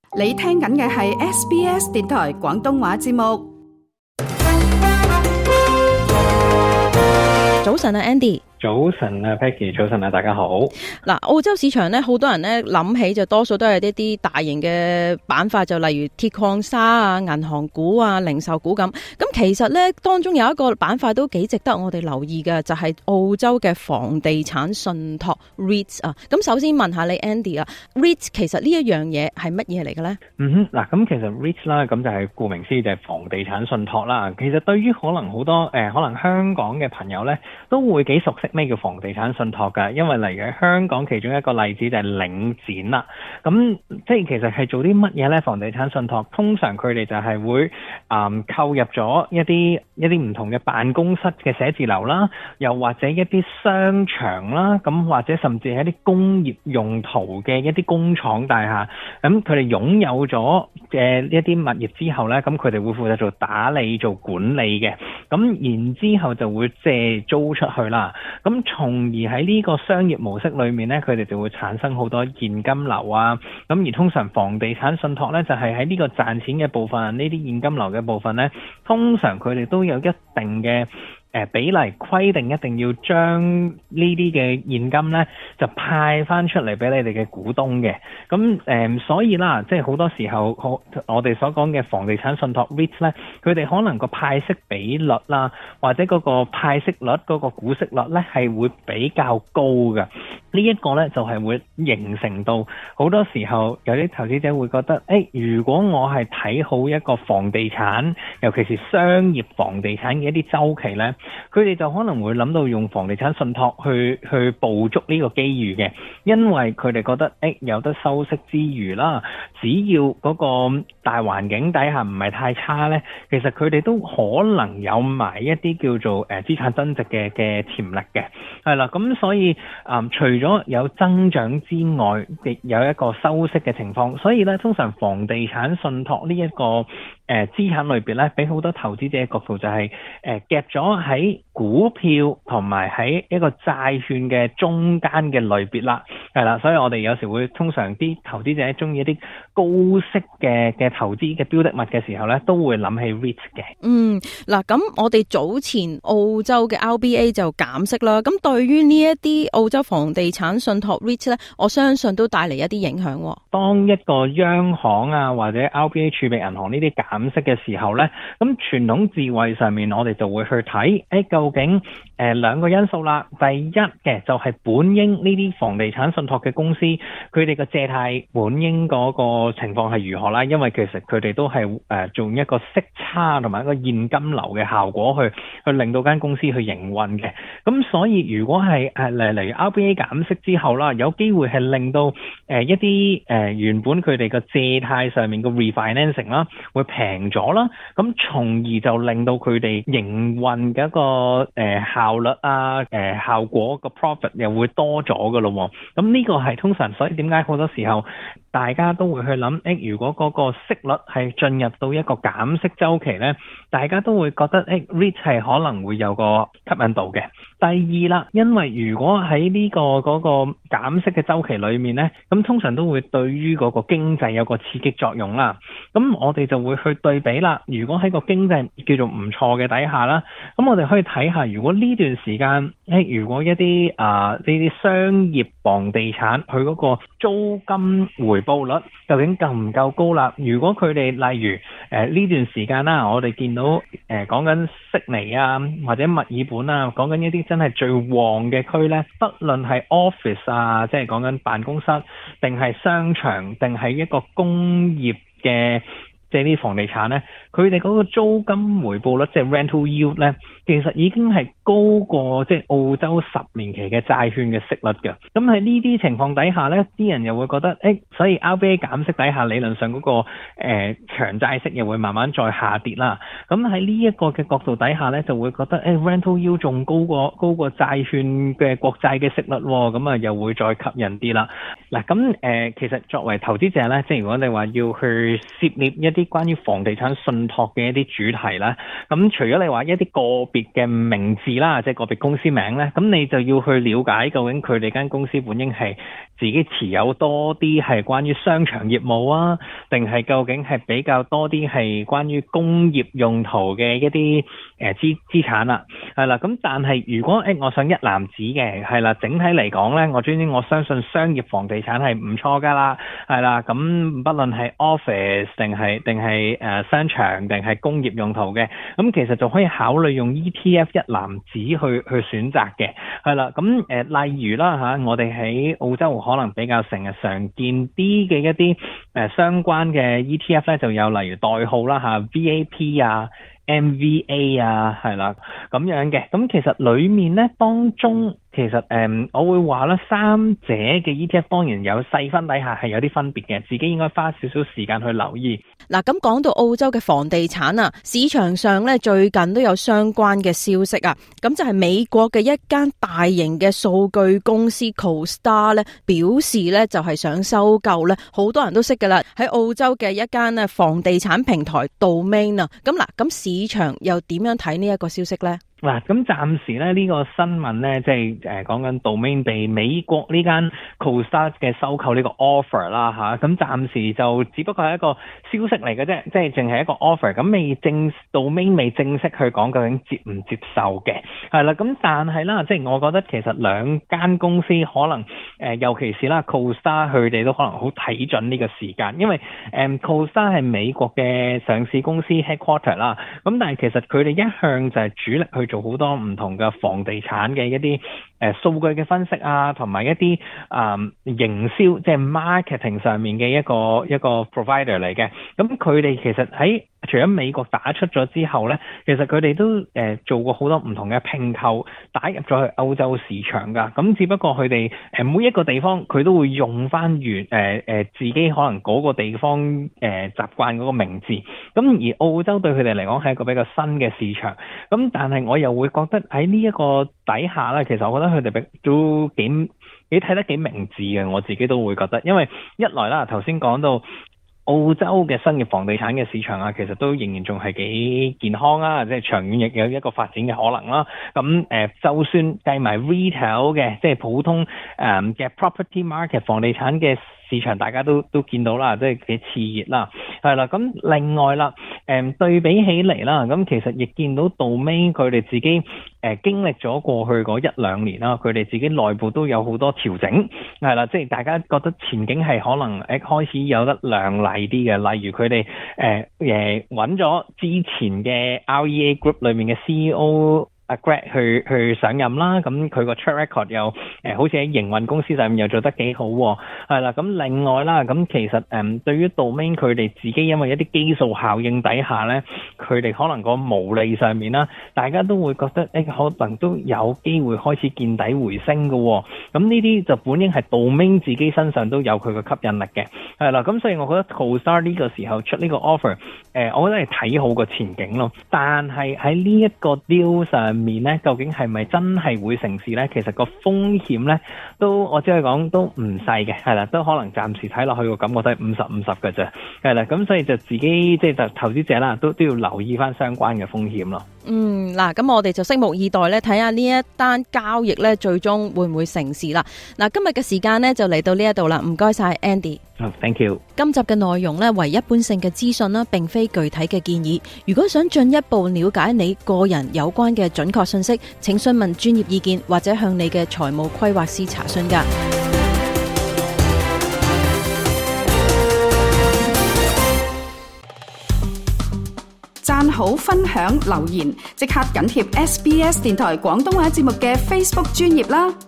你聽緊嘅係 SBS 電台廣東話節目。 早晨啊 Andy。 早晨啊 Peggy， 早晨啊大家好。 嗱，澳洲市場咧，好多人咧諗起就多數都係一啲大型嘅板塊，就例如鐵礦砂啊、銀行股啊、零售股咁。咁其實咧當中有一個板塊都幾值得我哋留意嘅，就係澳洲嘅房地產信託 REITs 啊。咁首先問下你 Andy 啊 ，REITs 其實呢一樣嘢係乜嘢嚟嘅咧？ 嗱，咁其實 REITs 啦，咁就係顧名思義就係房地產信託啦。其實對於可能好多可能香港嘅朋友咧，都會幾熟悉咩叫房地產信託㗎，因為例如喺香港其中一個例子就係領展啦。咁即係其實係做啲乜嘢咧？房地產信託通常佢哋就係會購入咗一啲唔同嘅辦公室嘅寫字樓啦，又或者一啲商場啦，咁或者甚至係一啲工業用途嘅一啲工廠大廈。咁佢哋擁有咗嘅一啲物業之後咧，咁佢哋會負責做打理、做管理嘅。咁然之後就會借租出去啦。咁從而喺呢個商業模式裏面咧，佢哋就會產生好多現金流啊。咁而通常房地產信託咧，就係喺呢個賺錢嘅部分，呢啲現金流嘅部分咧，通常佢哋都有一定嘅比例規定，一定要將呢啲嘅現金咧就派翻出嚟俾你哋嘅股東嘅。咁所以啦，即係好多時候我哋所講嘅房地產信託 REIT 咧，佢哋可能個派息比率啦，或者嗰個派息率嗰個股息率咧係會比較高嘅。呢一個咧就係會形成到好多時候有啲投資者會覺得，如果我係睇好一個房地產，尤其是商業房地產嘅一啲週期咧，佢哋就可能會諗到用房地產信託去捕捉呢個機遇嘅，因為佢哋覺得有得收息之餘啦，只要嗰個大環境底下唔係太差咧，其實佢哋都可能有埋一啲叫做資產增值嘅潛力嘅，係啦。咁所以除咗有增長之外，亦有一個收息嘅情況，所以咧通常房地產信託呢一個資產類別咧，俾好多投資者嘅角度就係夾咗喺股票同埋喺一個債券嘅中間嘅類別啦，係啦，所以我哋有時會通常啲投資者中意一啲高息嘅投資嘅標的物嘅時候咧，都會諗起 REIT 嘅。 嗱，咁我哋早前澳洲嘅 RBA 就減息啦，咁對於呢一啲澳洲房地產信託 REIT 咧，我相信都帶嚟一啲影響。 當一個央行啊或者 RBA 儲備銀行呢啲減息嘅時候咧，咁傳統智慧上面我哋就會去睇，究竟兩個因素啦。第一嘅就係本應呢啲房地產信託嘅公司，佢哋嘅借貸本應嗰個情況係如何啦？因為其實佢哋都係做一個息差同埋一個現金流嘅效果去令到間公司去營運嘅。咁所以如果係例如 RBA 減息之後啦，有機會係令到一啲原本佢哋嘅借貸上面嘅 refinancing 啦會平咗啦，咁從而就令到佢哋營運嘅一個效率啊效果個 profit 又會多咗噶咯。咁呢個係通常，所以點解好多時候大家都會去諗，如果嗰個息率係進入到一個減息週期咧，大家都會覺得REIT 係可能會有個吸引度嘅。第二啦，因為如果喺呢個嗰個減息嘅週期裏面咧，咁通常都會對於嗰個經濟有個刺激作用啦。咁我哋就會去對比啦。如果喺個經濟叫做唔錯嘅底下啦，咁我哋可以睇下，如果呢段時間如果一啲呢啲商業房地產佢嗰個租金回報率究竟夠唔夠高啦？如果佢哋例如呢段時間啦，我哋見到講緊悉尼啊或者墨爾本啊，講緊一啲真係最旺嘅區咧，不論係 office 啊，即係講緊辦公室，定係商場，定係一個工業嘅即係啲房地產咧，佢哋嗰個租金回報率即係 rental yield 咧，其實已經係高過即係澳洲10年期嘅債券嘅息率嘅。咁喺呢啲情況底下咧，啲人又會覺得所以 RBA 減息底下，理論上嗰個長債息又會慢慢再下跌啦。咁喺呢一個嘅角度底下咧，就會覺得rental yield 仲高過債券嘅國債嘅息率，咁啊又會再吸引啲啦。嗱，咁其實作為投資者咧，即係如果你話要去涉獵一啲關於房地產信託嘅一啲主題啦。咁除咗你話一啲個別嘅名字啦，即係個別公司名咧，咁你就要去了解究竟佢哋間公司本應係自己持有多啲係關於商場業務啊，定係究竟係比較多啲係關於工業用途嘅一啲資產啦，係啦。咁但係如果我想一籃子嘅，係啦，整體嚟講咧，我相信商業房地產係唔錯噶啦，係啦。咁不論係 office 定係商場定係工業用途嘅，咁其實就可以考慮用 ETF 一籃子去選擇嘅，係啦。咁例如啦嚇，我哋喺澳洲可能比較成日常見啲嘅一啲相關嘅 ETF 咧，就有例如代號啦嚇 VAP 啊、MVA 啊，係啦咁樣嘅。咁其實裡面咧當中，其實我會話咧，三者嘅 ETF 當然有細分底下係有啲分別嘅，自己應該花少少時間去留意。 嗱，咁講到澳洲嘅房地產啊，市場上咧最近都有相關嘅消息啊，咁就係美國嘅一間大型嘅數據公司 CoStar 咧表示咧就係想收購咧，好多人都識噶啦，喺澳洲嘅一間咧房地產平台 Domain 啊，咁市場又點樣睇呢一個消息咧？ 嗱，咁暫時咧呢個新聞咧，即係講緊 Domain 被美國呢間 CoStar 嘅收購呢個 offer 啦嚇，咁暫時就只不過係一個消息嚟嘅啫，即係淨係一個 offer，咁Domain 未正式去講究竟接唔接受嘅，係啦，咁但係啦，即係我覺得其實兩間公司可能尤其是啦 CoStar 佢哋都可能好睇準呢個時間，因為CoStar 係美國嘅上市公司 headquarter 啦，咁但係其實佢哋一向就係主力去做好多唔同嘅房地產嘅一啲數據嘅分析啊，同埋一啲營銷即係 marketing 上面嘅一個 provider 嚟嘅。咁佢哋其實喺除咗美國打出咗之後咧，其實佢哋都做過好多唔同嘅併購，打入咗去歐洲市場㗎。咁只不過佢哋每一個地方佢都會用翻自己可能嗰個地方習慣嗰個名字。咁而澳洲對佢哋嚟講係一個比較新嘅市場。咁但係我又會覺得喺呢一個底下咧，其實我覺得佢哋都幾睇得幾明智嘅。我自己都會覺得，因為一來啦，頭先講到澳洲嘅新嘅房地產嘅市場啊，其實都仍然仲係幾健康啊，即係長遠亦有一個發展嘅可能啦。咁就算計埋 retail 嘅，即係普通嘅 property market 房地產嘅市場，大家都見到啦，即係幾熾熱啦，係啦。咁另外啦，對比起嚟啦，咁其實亦見到 Domain 佢哋自己經歷咗過去嗰一兩年啦，佢哋自己內部都有好多調整，係啦，即係大家覺得前景係可能開始有得亮麗啲嘅，例如佢哋揾咗之前嘅 REA Group 裏面嘅 CEO Greg 去上任啦，咁佢個 track record 又好似喺營運公司上面又做得幾好喎，係啦。咁另外啦，咁其實對於 Domain 佢哋自己因為一啲基數效應底下咧，佢哋可能個毛利上面啦，大家都會覺得可能都有機會開始見底回升嘅喎。咁呢啲就本應係 Domain 自己身上都有佢個吸引力嘅，係啦。咁所以我覺得 CoStar 呢個時候出呢個 offer，我覺得係睇好個前景咯。但係喺呢一個 deal 上面咧，究竟係咪真係會成事咧？其實個風險咧，我只可以講都唔細嘅，係啦，都可能暫時睇落去個感覺都係50-50嘅啫，係啦，咁所以就自己即係就投資者啦，都要留意翻相關嘅風險咯。 嗱，咁我哋就拭目以待咧，睇下呢一單交易咧，最終會唔會成事啦？嗱，今日嘅時間咧就嚟到呢一度啦，唔該晒 Andy。 Thank you。 今集嘅內容咧為一般性嘅資訊啦，並非具體嘅建議。如果想進一步了解你個人有關嘅準確信息，請詢問專業意見或者向你嘅財務規劃師查詢㗎。 讚好、分享、留言，即刻緊貼SBS 電台廣東話節目嘅 Facebook 專頁啦！